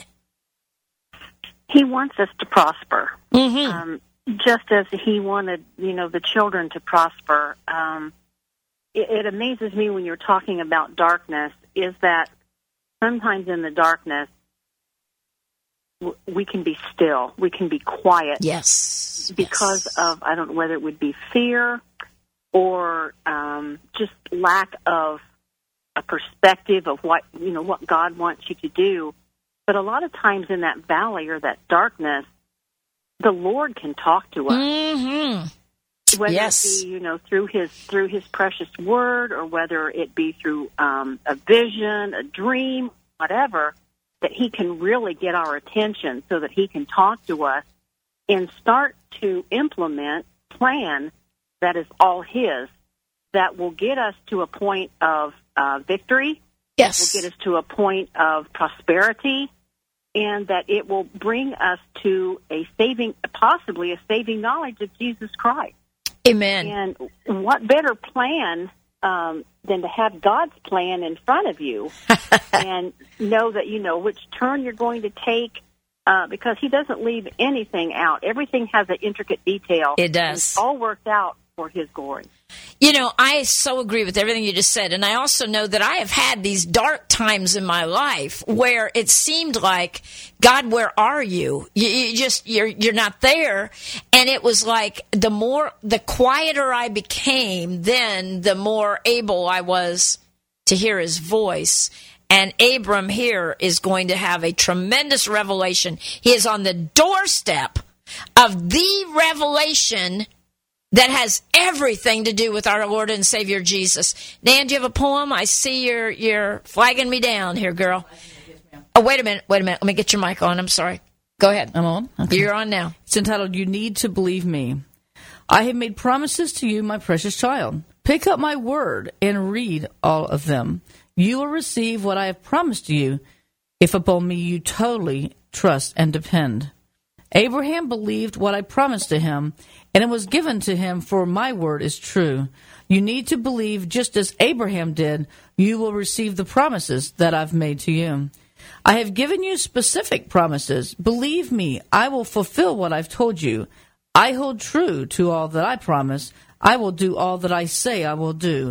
He wants us to prosper, Mm-hmm. um, just as he wanted, you know, the children to prosper. Um, it, it amazes me when you're talking about darkness is that sometimes in the darkness w- we can be still, we can be quiet, Yes. because yes. of, I don't know whether it would be fear or um, just lack of a perspective of what, you know, what God wants you to do. But a lot of times in that valley or that darkness, the Lord can talk to us. Mm-hmm. Whether Yes. it be, you know, through his through his precious word, or whether it be through um, a vision, a dream, whatever, that he can really get our attention so that he can talk to us and start to implement a plan that is all his, that will get us to a point of uh, victory, Yes. will get us to a point of prosperity, and that it will bring us to a saving, possibly a saving knowledge of Jesus Christ. Amen. And what better plan um, than to have God's plan in front of you and know that you know which turn you're going to take, uh, because he doesn't leave anything out. Everything has an intricate detail. It And does. it's all worked out for his glory. You know, I so agree with everything you just said. And I also know that I have had these dark times in my life where it seemed like, God, where are you? You, you just, you're, you're not there. And it was like the more, the quieter I became, then the more able I was to hear his voice. And Abram here is going to have a tremendous revelation. He is on the doorstep of the revelation that has everything to do with our Lord and Savior Jesus. Nan, do you have a poem? I see you're you're flagging me down here, girl. Oh, wait a minute. Wait a minute. Let me get your mic on. I'm sorry. Go ahead. I'm on? Okay. You're on now. It's entitled, You Need to Believe Me. I have made promises to you, my precious child. Pick up my word and read all of them. You will receive what I have promised to you if upon me you totally trust and depend. Abraham believed what I promised to him, and it was given to him, for my word is true. You need to believe just as Abraham did. You will receive the promises that I've made to you. I have given you specific promises. Believe me, I will fulfill what I've told you. I hold true to all that I promise. I will do all that I say I will do.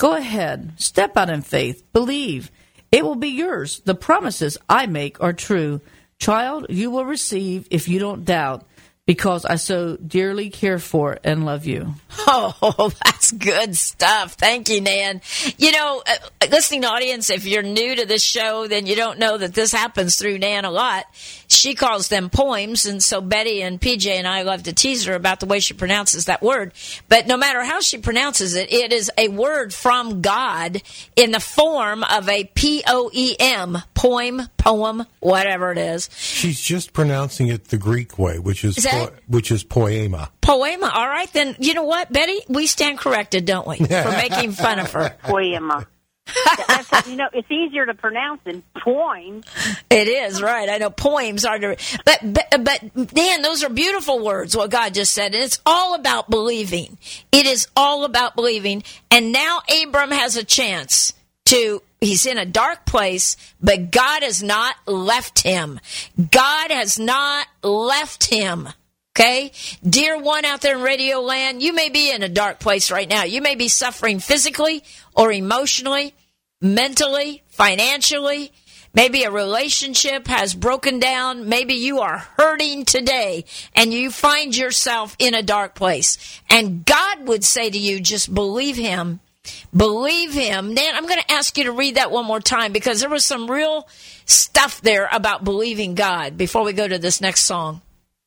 Go ahead, step out in faith, believe. It will be yours. The promises I make are true. Child, you will receive if you don't doubt, because I so dearly care for and love you. Oh, that's good stuff. Thank you, Nan. You know, uh, listening audience, if you're new to this show, then you don't know that this happens through Nan a lot. She calls them poems, and so Betty and P J and I love to tease her about the way she pronounces that word. But no matter how she pronounces it, it is a word from God in the form of a P O E M, poem, poem, whatever it is. She's just pronouncing it the Greek way, which is, Is that po- which is poema. Poema. All right, then, you know what, Betty? We stand corrected, don't we, for making fun of her. Poema. That's, you know, it's easier to pronounce than poem. It is, right. I know poems are, to, but, but, but, Dan, those are beautiful words, what God just said. And it's all about believing. It is all about believing. And now Abram has a chance to, he's in a dark place, but God has not left him. God has not left him. Okay? Dear one out there in Radio Land, you may be in a dark place right now. You may be suffering physically or emotionally, mentally, financially. Maybe a relationship has broken down. Maybe you are hurting today and you find yourself in a dark place. And God would say to you, just believe him. Believe him. Nan, I'm going to ask you to read that one more time because there was some real stuff there about believing God before we go to this next song.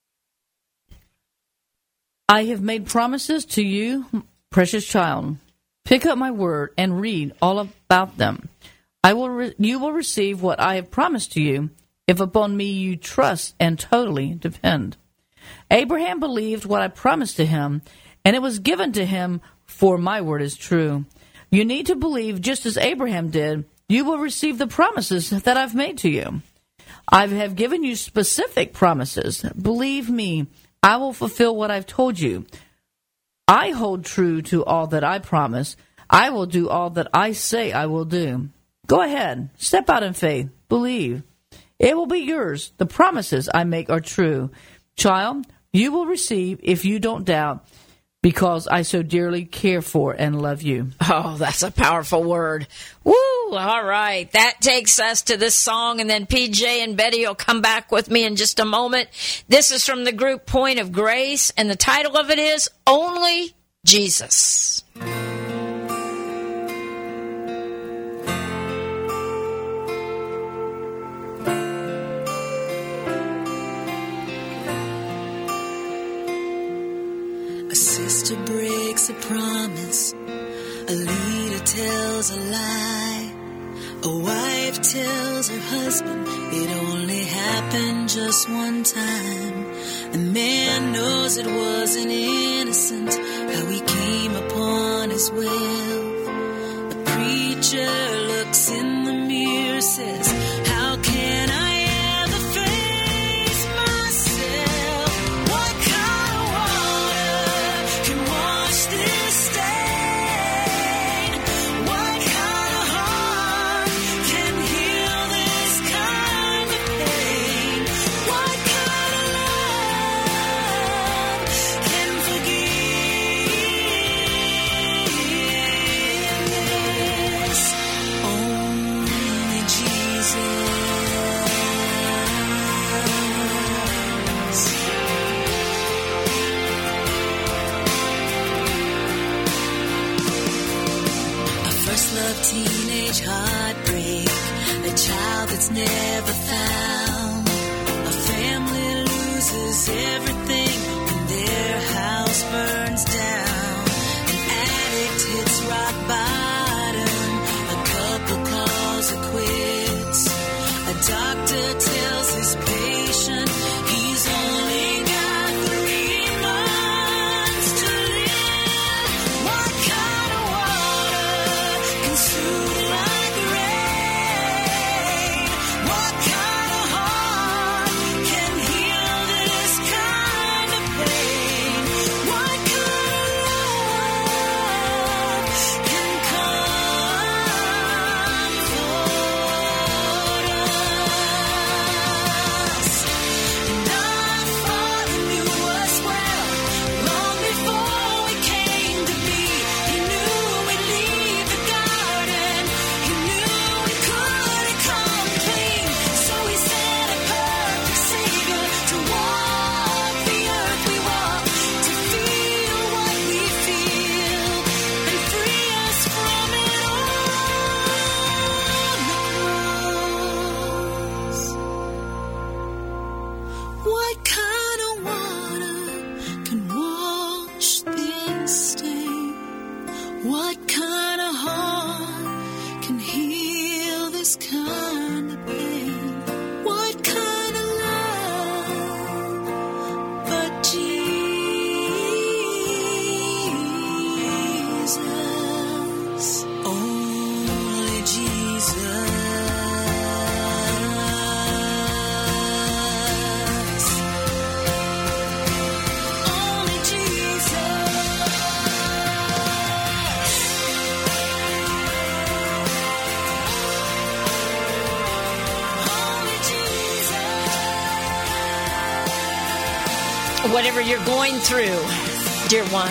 I have made promises to you, precious child. Pick up my word and read all about them. I will. Re- you will receive what I have promised to you, if upon me you trust and totally depend. Abraham believed what I promised to him, and it was given to him, for my word is true. You need to believe just as Abraham did. You will receive the promises that I've made to you. I have given you specific promises. Believe me, I will fulfill what I've told you. I hold true to all that I promise. I will do all that I say I will do. Go ahead, step out in faith, believe. It will be yours. The promises I make are true. Child, you will receive if you don't doubt, because I so dearly care for and love you. Oh, that's a powerful word. Woo! All right. That takes us to this song, and then P J and Betty will come back with me in just a moment. This is from the group Point of Grace, and the title of it is Only Jesus. A sister breaks a promise, a leader tells a lie, a wife tells her husband it only happened just one time. The man knows it wasn't innocent, how he came upon his wealth. The preacher looks in the mirror, says, how can I ever face myself? What kind of water can wash this stain? What kind of heart can heal this kind of pain? What kind of love can forgive this? Only Jesus. A first love, teenage heartbreak, a child that's never found. A family loses everything when their house burns down. An addict hits rock bottom, a couple calls it quits. A doctor tells his patient he's only got three months to live. What kind of water can soothe like rain? What kind learn the pain. What kind of love but Jesus? Only Jesus. Only Jesus. Only Jesus. Whatever you're going through, dear one,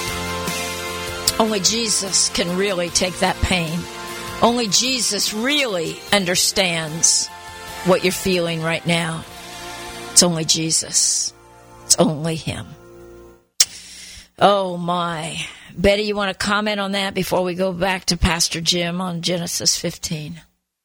only Jesus can really take that pain. Only Jesus really understands what you're feeling right now. It's only Jesus. It's only Him. Oh, my. Betty, you want to comment on that before we go back to Pastor Jim on Genesis fifteen?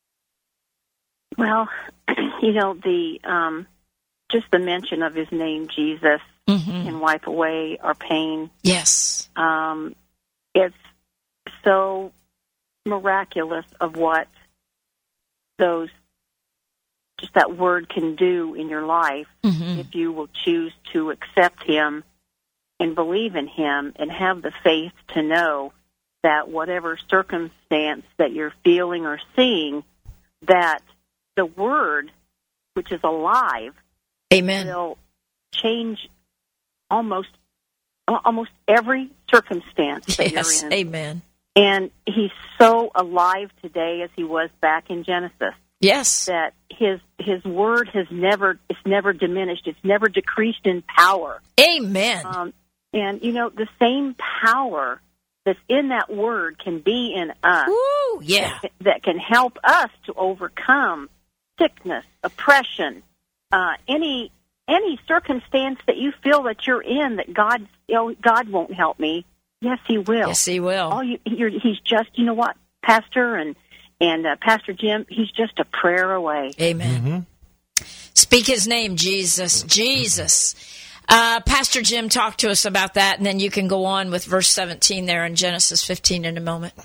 Well, you know, the um, just the mention of his name, Jesus, Mm-hmm. can wipe away our pain. Yes. Um, it's so miraculous of what those, just that word can do in your life Mm-hmm. if you will choose to accept him and believe in him and have the faith to know that whatever circumstance that you're feeling or seeing, that the word, which is alive, Amen. will change almost almost every circumstance that Yes. you're in. Amen. And he's so alive today as he was back in Genesis, Yes. that his his word has never it's never diminished, it's never decreased in power. Amen. Um, and you know, the same power that's in that word can be in us, Woo, yeah. that can help us to overcome sickness, oppression, uh, any any circumstance that you feel that you're in that God, you know, God won't help me. Yes, He will. Yes, He will. All you, you're, he's just, you know what, Pastor and and uh, Pastor Jim, he's just a prayer away. Amen. Mm-hmm. Speak His name, Jesus. Jesus. Uh, Pastor Jim, talk to us about that, and then you can go on with verse seventeen there in Genesis fifteen in a moment.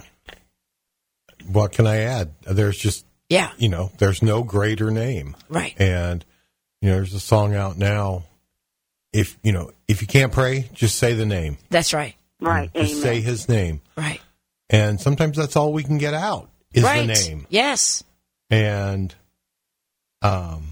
What can I add? There's just, Yeah, you know, there's no greater name. right. And, you know, there's a song out now. If, you know, if you can't pray, just say the name. That's right. Right, Just amen. say his name. Right. And sometimes that's all we can get out is right. the name. Yes. And, um,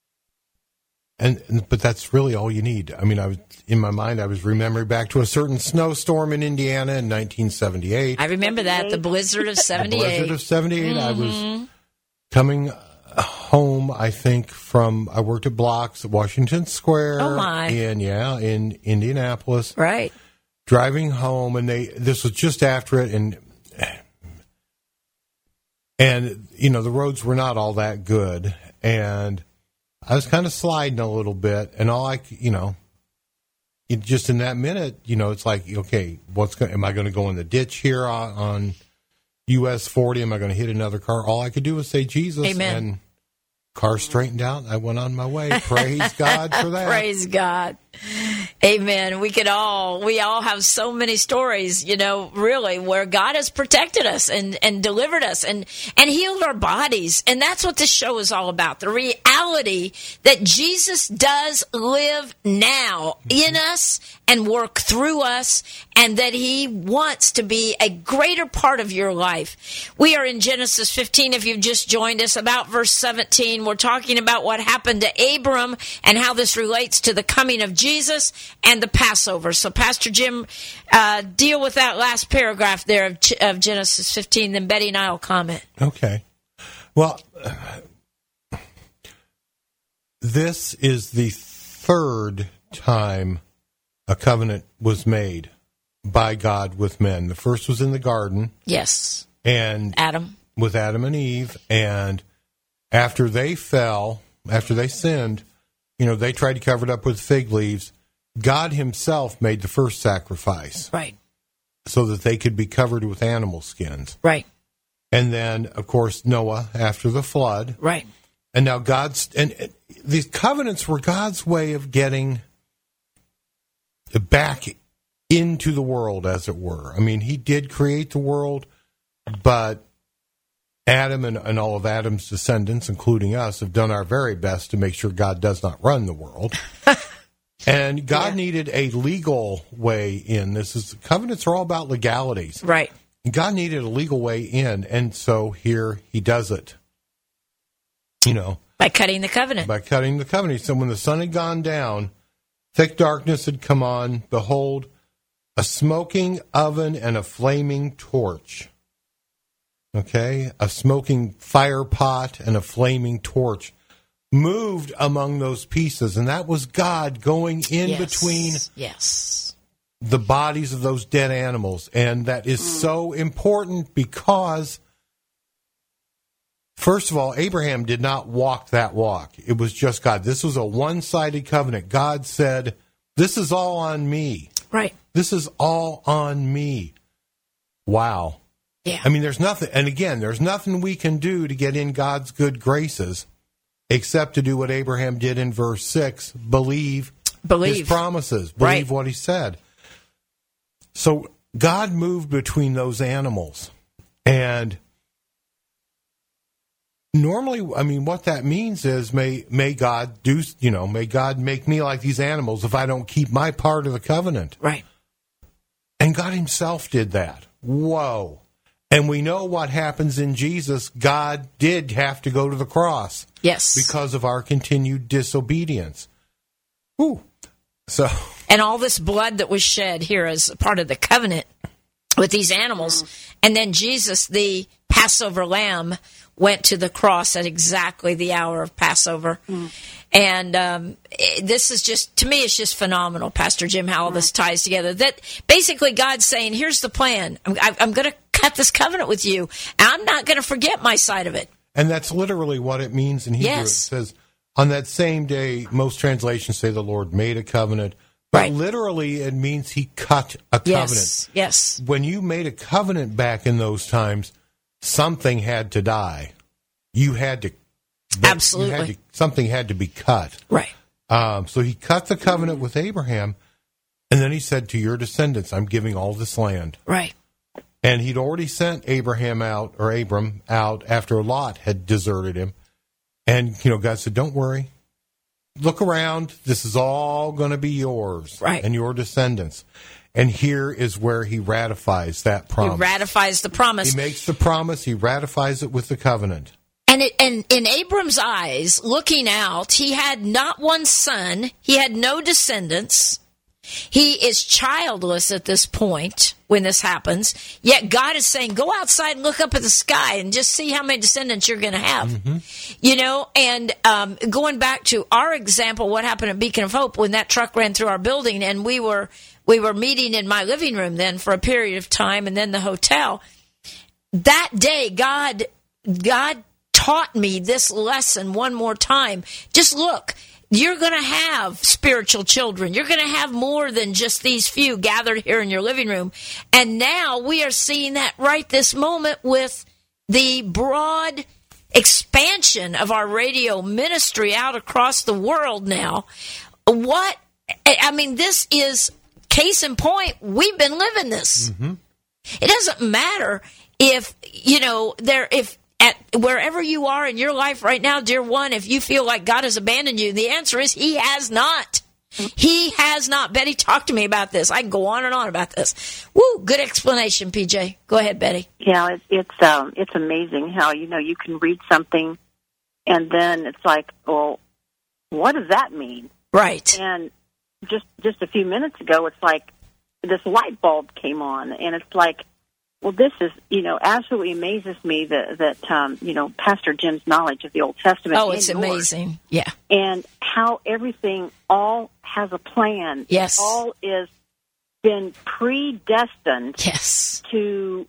and, and, but that's really all you need. I mean, I was, in my mind, I was remembering back to a certain snowstorm in Indiana in nineteen seventy-eight. I remember that, the blizzard of The seventy-eight. blizzard of seventy-eight. Mm-hmm. I was coming home, I think, from, I worked at Blocks at Washington Square. Oh, my. In, yeah, in Indianapolis. Right. Driving home, and they, this was just after it, and, and, you know, the roads were not all that good, and I was kind of sliding a little bit, and all I, c- you know, it just in that minute, you know, it's like, okay, what's going, am I going to go in the ditch here on, on U S forty? Am I going to hit another car? All I could do was say Jesus. Amen. And car straightened out. I went on my way. Praise God for that. Praise God. Amen. We could all, we all have so many stories, you know, really, where God has protected us and, and delivered us and, and healed our bodies. And that's what this show is all about. The reality that Jesus does live now in us and work through us, and that he wants to be a greater part of your life. We are in Genesis fifteen. If you've just joined us, about verse seventeen, we're talking about what happened to Abram and how this relates to the coming of Jesus and the Passover. So, Pastor Jim, uh, deal with that last paragraph there of, of Genesis fifteen, then Betty and I will comment. Okay. Well, this is the third time a covenant was made by God with men. The first was in the garden. Yes. And Adam. with Adam and Eve. And after they fell, after they sinned, you know, they tried to cover it up with fig leaves. God himself made the first sacrifice. Right. So that they could be covered with animal skins. Right. And then, of course, Noah after the flood. Right. And now God's, and and these covenants were God's way of getting back into the world, as it were. I mean, he did create the world, but Adam and, and all of Adam's descendants, including us, have done our very best to make sure God does not run the world. And God yeah. needed a legal way in. This is covenants are all about legalities. Right. God needed a legal way in, and so here he does it. You know. By cutting the covenant. By cutting the covenant. So when the sun had gone down, thick darkness had come on. Behold, a smoking oven and a flaming torch. Okay? A smoking fire pot and a flaming torch moved among those pieces. And that was God going in yes. between yes. the bodies of those dead animals. And that is mm. so important because, first of all, Abraham did not walk that walk. It was just God. This was a one-sided covenant. God said, this is all on me. Right. This is all on me. Wow. Yeah. I mean, there's nothing, and again, there's nothing we can do to get in God's good graces except to do what Abraham did in verse six, believe, believe. his promises, believe right. what he said. So God moved between those animals, and normally, I mean, what that means is, may may God do, you know, may God make me like these animals if I don't keep my part of the covenant. Right. And God himself did that. Whoa. And we know what happens in Jesus. God did have to go to the cross. Yes. Because of our continued disobedience. Whew. So. And all this blood that was shed here as part of the covenant with these animals. And then Jesus, the Passover lamb, went to the cross at exactly the hour of Passover. Mm. And um, this is just, to me, it's just phenomenal, Pastor Jim, how all this ties together. That basically God's saying, here's the plan. I'm, I'm going to cut this covenant with you, and I'm not going to forget my side of it. And that's literally what it means in Hebrew. Yes. It says, on that same day, most translations say the Lord made a covenant. But right. literally, it means he cut a covenant. Yes, yes. When you made a covenant back in those times, something had to die. You had to. Absolutely. You had to, something had to be cut. Right. Um, so he cut the covenant with Abraham, and then he said, to your descendants, I'm giving all this land. Right. And he'd already sent Abraham out, or Abram out, after Lot had deserted him. And, you know, God said, don't worry. Look around. This is all going to be yours. Right. And your descendants. And here is where he ratifies that promise. He ratifies the promise. He makes the promise. He ratifies it with the covenant. And, it, and in Abram's eyes, looking out, he had not one son. He had no descendants. He is childless at this point when this happens. Yet God is saying, go outside and look up at the sky and just see how many descendants you're going to have. Mm-hmm. You know, and um, going back to our example, what happened at Beacon of Hope when that truck ran through our building, and we were we were meeting in my living room then for a period of time, and then the hotel. That day, God, God taught me this lesson one more time. Just look. You're going to have spiritual children. You're going to have more than just these few gathered here in your living room. And now we are seeing that right this moment with the broad expansion of our radio ministry out across the world now. What, I mean, this is case in point. We've been living this. Mm-hmm. It doesn't matter if, you know, there, if, at wherever you are in your life right now, dear one, if you feel like God has abandoned you, the answer is he has not. He has not. Betty, talk to me about this. I can go on and on about this. Woo, good explanation, P J. Go ahead, Betty. Yeah, it's it's, um, it's amazing how, you know, you can read something and then it's like, well, what does that mean? Right. And just just a few minutes ago, it's like this light bulb came on, and it's like, well, this is, you know, absolutely amazes me that, that um, you know, Pastor Jim's knowledge of the Old Testament. Oh, it's amazing. Yeah. And how everything all has a plan. Yes. All is been predestined. Yes. To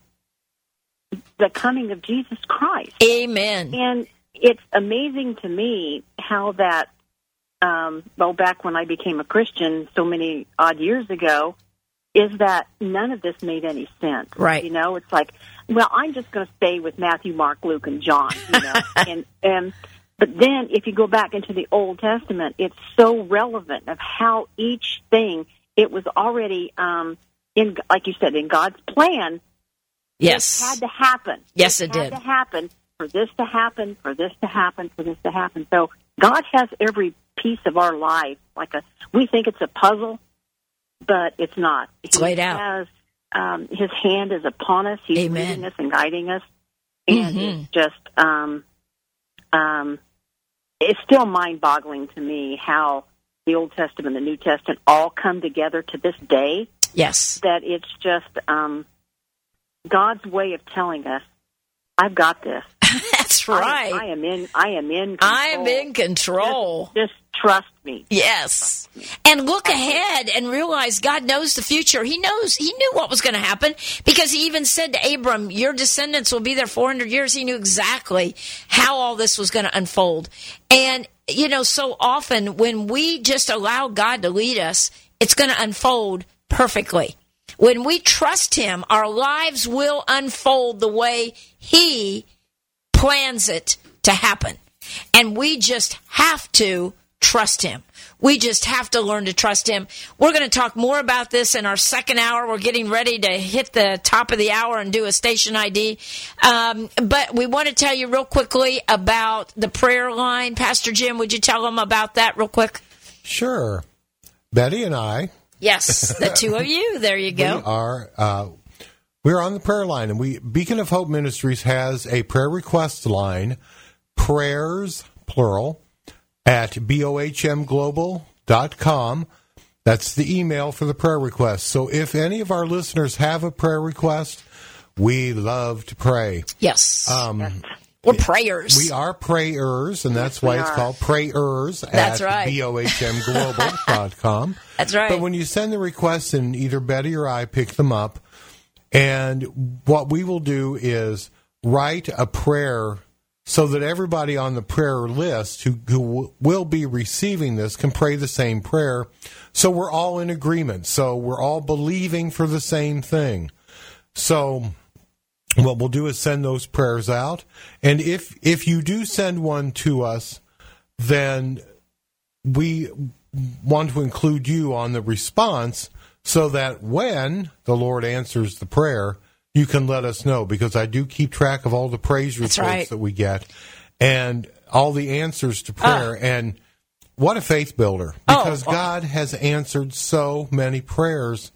the coming of Jesus Christ. Amen. And it's amazing to me how that, um, well, back when I became a Christian so many odd years ago, is that none of this made any sense. Right. You know, it's like, well, I'm just going to stay with Matthew, Mark, Luke, and John, you know. and, and But then if you go back into the Old Testament, it's so relevant of how each thing, it was already, um, in, like you said, in God's plan. Yes. It had to happen. Yes, it, it did. had to happen for this to happen, for this to happen, for this to happen. So God has every piece of our life. Like a, we think it's a puzzle, but it's not. It's he laid out. Has, um, his hand is upon us. He's Amen. leading us and guiding us. And Mm-hmm. it's just, um, um, it's still mind-boggling to me how the Old Testament and the New Testament all come together to this day. Yes. That it's just um, God's way of telling us, "I've got this. That's right. I, I am in. I am in. Control. I am in control. Just, just trust me." Yes. And look ahead and realize God knows the future. He knows, he knew what was going to happen because he even said to Abram, your descendants will be there four hundred years. He knew exactly how all this was going to unfold. And, you know, so often when we just allow God to lead us, it's going to unfold perfectly. When we trust him, our lives will unfold the way he plans it to happen. And we just have to trust him. We just have to learn to trust him. We're going to talk more about this in our second hour. We're getting ready to hit the top of the hour and do a station I D. Um, but we want to tell you real quickly about the prayer line. Pastor Jim, would you tell them about that real quick? Sure. Betty and I. Yes, the two of you. There you go. We are uh, we're on the prayer line, and we Beacon of Hope Ministries has a prayer request line, prayers plural, at B O H M global dot com. That's the email for the prayer request. So if any of our listeners have a prayer request, we love to pray. Yes. Um, We're prayers. We are prayers, and that's Yes, why we it's are. called prayers That's at right. B O H M global dot com. That's right. But when you send the requests, and either Betty or I pick them up, and what we will do is write a prayer so that everybody on the prayer list who, who will be receiving this can pray the same prayer. So we're all in agreement. So we're all believing for the same thing. So what we'll do is send those prayers out. And if if you do send one to us, then we want to include you on the response so that when the Lord answers the prayer, you can let us know, because I do keep track of all the praise reports right. that we get and all the answers to prayer. Uh. And what a faith builder, Oh, because oh. God has answered so many prayers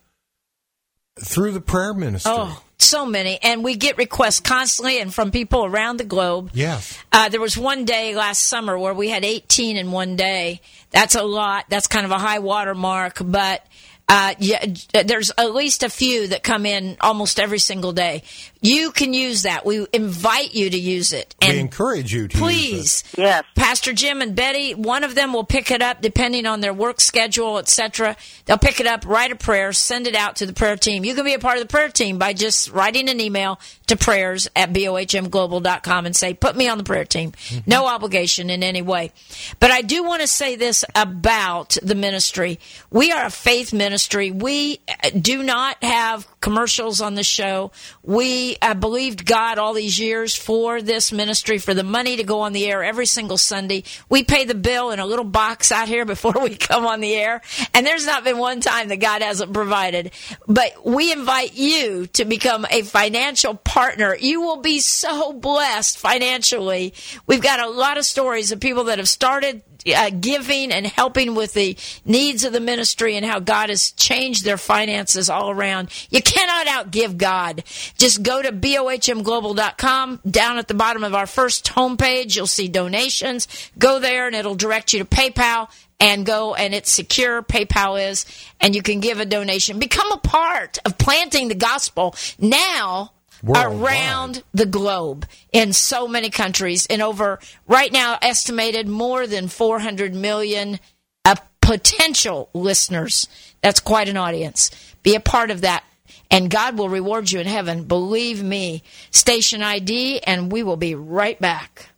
through the prayer ministry. Oh, so many. And we get requests constantly and from people around the globe. Yes. Uh, there was one day last summer where we had eighteen in one day. That's a lot. That's kind of a high water mark. But uh, yeah, there's at least a few that come in almost every single day. You can use that. We invite you to use it. And we encourage you to please, use it. Yes. Pastor Jim and Betty, one of them will pick it up depending on their work schedule, et cetera. They'll pick it up, write a prayer, send it out to the prayer team. You can be a part of the prayer team by just writing an email to prayers at B O H M global dot com and say, put me on the prayer team. Mm-hmm. No obligation in any way. But I do want to say this about the ministry. We are a faith ministry. We do not have commercials on the show. We I believed God all these years for this ministry, for the money to go on the air every single Sunday. We pay the bill in a little box out here before we come on the air, and there's not been one time that God hasn't provided. But we invite you to become a financial partner. You will be so blessed financially. We've got a lot of stories of people that have started Uh, giving and helping with the needs of the ministry and how God has changed their finances all around. You cannot outgive God. Just go to B O H M global dot com. Down at the bottom of our first homepage, you'll see donations. Go there and it'll direct you to PayPal, and go, and it's secure. PayPal is, and you can give a donation. Become a part of planting the gospel now Worldwide. Around the globe in so many countries, in over, right now, estimated more than four hundred million uh, potential listeners. That's quite an audience. Be a part of that, and God will reward you in heaven. Believe me. Station I D, and we will be right back.